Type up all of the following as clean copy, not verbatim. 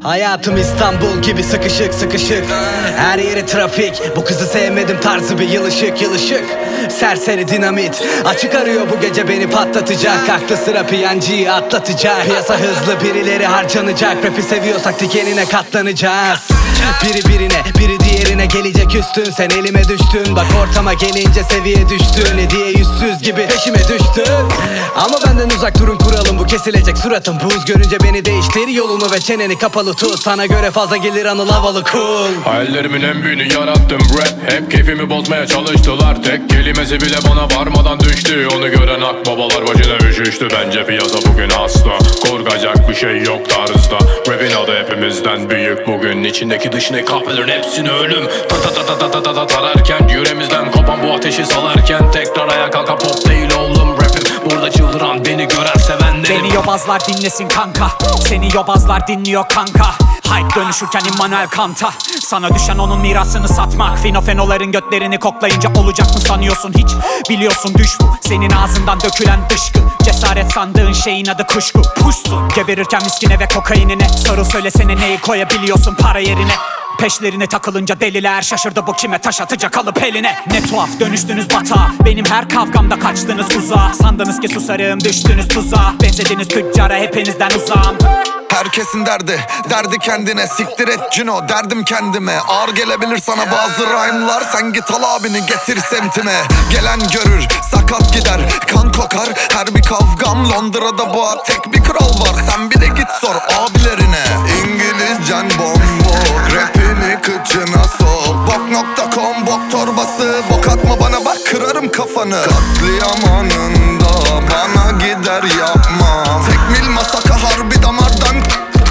Hayatım İstanbul gibi sıkışık sıkışık, her yeri trafik. Bu kızı sevmedim, tarzı bir yılışık yılışık. Serseri dinamit açık arıyor, bu gece beni patlatacak. Aklı sıra piyancıyı atlatacak. Piyasa hızlı, birileri harcanacak. Rap'i seviyorsak dikenine katlanacağız. Biri birine, biri diğerine gelecek üstün. Sen elime düştün, bak ortama gelince seviye düştün. Hediye yüzsüz gibi peşime düştün. Ama benden uzak durun, kuralım bu kesilecek suratım. Buz görünce beni değiştir yolunu ve çeneni kapalı tut. Sana göre fazla gelir anıl havalı cool. Hayallerimin en büyüğünü yarattım rap. Hep keyfimi bozmaya çalıştılar. Tek kelimesi bile bana varmadan düştü. Onu gören akbabalar başına üşüştü. Bence piyasa bugün hasta, korkacak bir şey yok tarzda. Rap'in adı hepimizden büyük bugün. İçindeki dışındaki kahvelerin hepsini ölüm ta ta ta ta ta ta ta tararken, yüreğimizden kopan bu ateşi salarken, tekrar ayağa kalka pop değil oğlum rapim. Burada çıldıran, beni gören sevenlerim. Beni yobazlar dinlesin kanka, seni yobazlar dinliyor kanka. Hype dönüşürken Immanuel Kant'a. Sana düşen onun mirasını satmak. Finofenoların götlerini koklayınca olacak mı sanıyorsun hiç? Biliyorsun düş bu, senin ağzından dökülen dışkı. Cesaret sandığın şeyin adı kuşku. Puşsun geberirken miskine ve kokainine. Soru söylesene, neyi koyabiliyorsun para yerine? Peşlerine takılınca deliler şaşırdı, bu kime taş atacak alıp eline. Ne tuhaf dönüştünüz batağa, benim her kavgamda kaçtınız uzağa. Sandınız ki susarım, düştünüz tuzağa. Benzediniz tüccara, hepinizden uzağım. Herkesin derdi kendine. Siktir et Cino, derdim kendime. Ağır gelebilir sana bazı rhyme'lar. Sen git al abini getir semtime. Gelen görür, sakat gider, kan kokar. Her bir kavgam Londra'da boğar. Tek bir kral var, sen bir de git sor abilerine. İngilizcen bombok, rapini kıçına sok. Bok.com bok torbası. Bok atma bana bak, kırarım kafanı. Katliam anında bana gider yapma. Tekmil masaka harbi damardan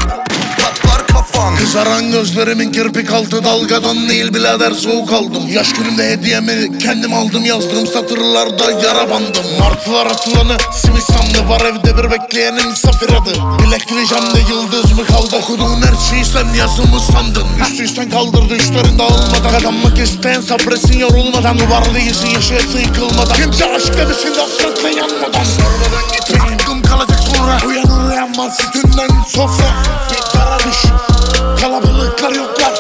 patlar kafan. Kızaran gözlerimin kirpik altı dalgadan değil birader, soğuk aldım. Yaş günümde hediyemi kendim aldım, yazdığım satırlarda yara bandım. Martılar atılanı simit sandı, var evde bir bekleyenin misafir adı. Bilekli camda yıldız mı kaldı, okuduğun her şeyi sen yazımı sandın. Düştüysen kaldır düşlerin dağılmadan, kazanmak isteyen sabretsin yorulmadan. Duvar değilsin, yaşayasın yıkılmadan. Kimse aşk demesin hasretle yanmadan. Sormadan gitme, hakkım kalacak sonra. Uyanır uyanmaz sütünden sofra. Bir kara düş, kalabalıklar yoklar.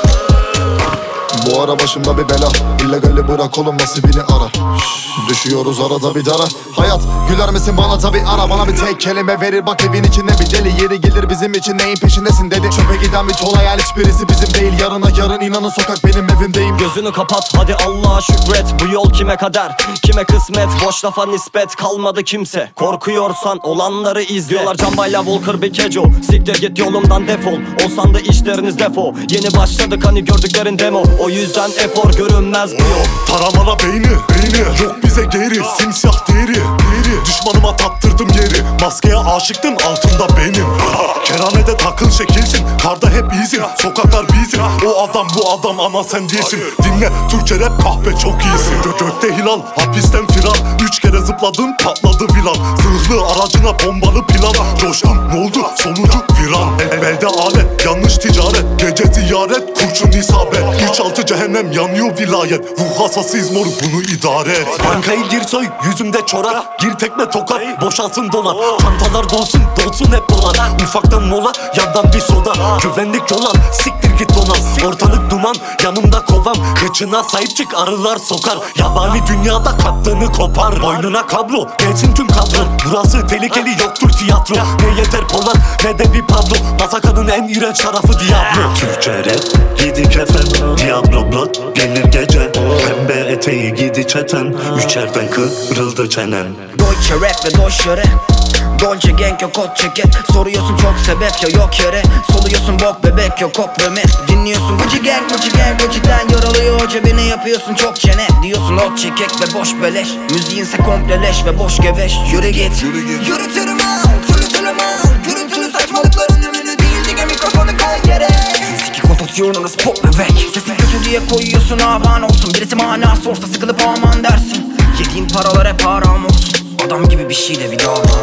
Bu ara başımda bir bela, illegali bırak oğlum, nasibini ara. Düşüyoruz arada bir dara. Hayat güler misin bana, tabi ara. Bana bir tek kelime verir, bak evin içinde bir deli. Yeri gelir bizim için, neyin peşindesin dedi. Çöpe giden bir tola, hayal hiçbirisi bizim değil. Yarına yarın inanın sokak benim evimdeyim. Gözünü kapat hadi Allah'a şükret. Bu yol kime kader, kime kısmet. Boş lafa nispet kalmadı kimse. Korkuyorsan olanları izle. Diyorlar Cambayla Volker Bikejo, siktir git yolumdan defol. Olsan da işleriniz defo. Yeni başladık hani gördüklerin demo. O yüzden efor görünmez bu yol. Taramana beyni yok bize geri, simsiyah deri düşmanıma taktırdım yeri. Maskeye aşıktın, altında benim. Kerhanede takıl şekilsin, karda hep iyisin. Sokaklar bizim, o adam bu adam ama sen değilsin. Dinle Türkçe rap, kahpe çok iyisin. Gökte hilal, hapisten firar. 3 kere zıpladın, patladı viran. Zırhlı aracına bombalı plan. Coştun, ne oldu? Sonucu viran. Elde alet, yanlış ticaret. Gece ziyaret, kurşun isabet. 3-6 cehennem yanıyor vilayet. Ruh hassasıyız mor, bunu idare et. Bankayı gir soy, yüzümde çorak. Gir tekme tokat, boşalsın dolar. Çantalar dolsun hep dolar. Ufaktan mola, yandan bir soda. Güvenlik yola, siktir git donan. Ortalık duman, yanımda kovam. Kıçına sahip çık, arılar sokar. Yabani dünyada kattığını kopar. Boynuna kablo, gelsin tüm kadro. Burası tehlikeli, yoktur tiyatro. Ne yeter Polat, ne de bir Pablo. Masakanın en iğrenç tarafı Diablo. Türkçe rap, gidi kefen. Diablo Blood, gelir gece. Pembe eteği gidi çeten. Üçerden kırıldı çenen. Deutsche rap ve Deutsche rap. Dolce Gang yok kot ceket. Soruyorsun çok sebep ya yok yere. Soluyorsun bok bebek yok kok ve met. Dinliyorsun Gucci Gang Gucci'den yoruluyor cebine, yapıyorsun çok çene. Diyorsun ot çekek ve boş beleş. Müziğinse komple leş ve boş geveş. Yürü git yürütürüm al, sürütürüm al. Gürültülü saçmalıkların ümünü değil, dige mikrofonu koy yere. Siz kontaksiyonunuz pop bebek. Sesin kötü diye koyuyorsun aman olsun. Birisi mana sorsa sıkılıp aman dersin. Yediğin paralar hep haram olsun. Adam gibi bir şey de bir davan olsun.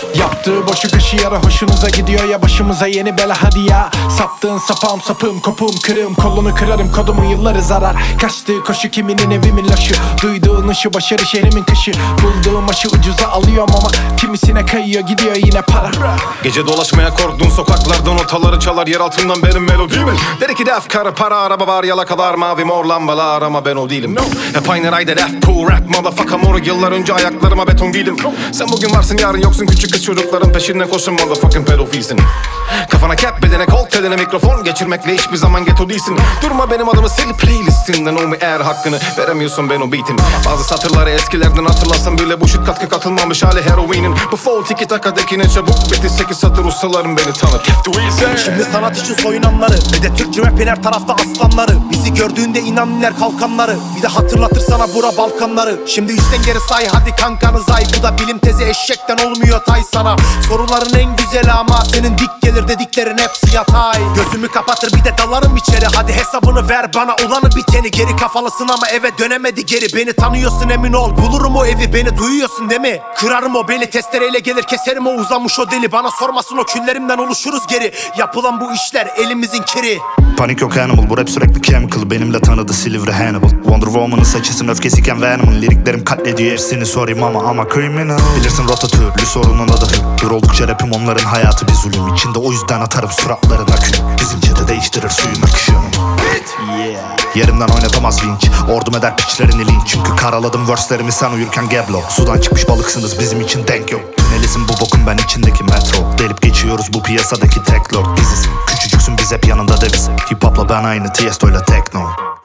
Yaptığı boşu kışı yara hoşunuza gidiyor ya başımıza yeni bela hadi ya. Saptığın sapağım sapım kopum kırığım kolunu kırarım kodumu yılları zarar. Kaçtığı koşu kiminin evimin laşı. Duyduğun ışı başarı şehrimin kışı. Bulduğum aşı ucuza alıyorum ama kimisine kayıyor gidiyor yine para. Gece dolaşmaya korktuğun sokaklardan notaları çalar yer altından benim melodimin. Der ki def karı para araba var yalakalar mavi mor lambalar ama ben o değilim. Hep aynı rayda def cool rap motherfucker moru yıllar önce ayaklarıma beton giydim. Sen bugün varsın yarın yoksun küçük kız çocukların peşinden koşun motherfucking pedofilsin. Kafana cap bedene kol teline mikrofon geçirmekle hiçbir zaman ghetto değilsin. Durma benim adımı sil playlistinden o mu eğer hakkını veremiyorsun ben o beatin. Bazı satırları eskilerden hatırlasam bile bu şut katkı katılmamış hali heroinin. Bu flow tiki takadaki ne çabuk bitti 8 satır ustalarım beni tanır. Şimdi sanat için soyunanları bir de Türkçe rapin her tarafta aslanları. Bizi gördüğünde inanırlar kalkanları. Bir de hatırlatır sana bura Balkanları. Şimdi üstten geri say hadi kankanız ay. Bu da bilim tezi eşekten olmuyor tay sana. Soruların en güzeli ama senin dik gelir dediklerin hepsi yatay. Gözümü kapatır bir de dalarım içeri. Hadi hesabını ver bana olanı biteni. Geri kafalısın ama eve dönemedi geri. Beni tanıyorsun emin ol bulurum o evi. Beni duyuyorsun değil mi? Kırarım o beli testereyle gelir keserim o uzamış o deli. Bana sormasın o küllerimden oluşuruz geri. Yapılan bu işler elimizin kiri. Panik yok animal bu rap sürekli chemical. Benimle tanıdı Silivri Hannibal. Wonder Woman'ın saçısın öfkesiyken Venom'ın. Liriklerim katlediyor hepsini sorayım ama criminal. Bilirsin rotatürlü sorunun adı hır oldukça rapim onların hayatı bir zulüm. İçinde o yüzden atarım suratlarına kül. Bizimki de değiştirir suyun akışını. Yeah. Yerimden oynatamaz vinç. Ordum eder piçlerini linç. Çünkü karaladım verse'lerimi sen uyurken geblo. Sudan çıkmış balıksınız bizim için denk yok. Tünelisin bu bokun ben içindeki metro. Delip geçiyoruz bu piyasadaki tek lord. Dizisin küçücüksün biz hep yanında deviz. Hip hopla ben aynı Tiesto'yla tekno.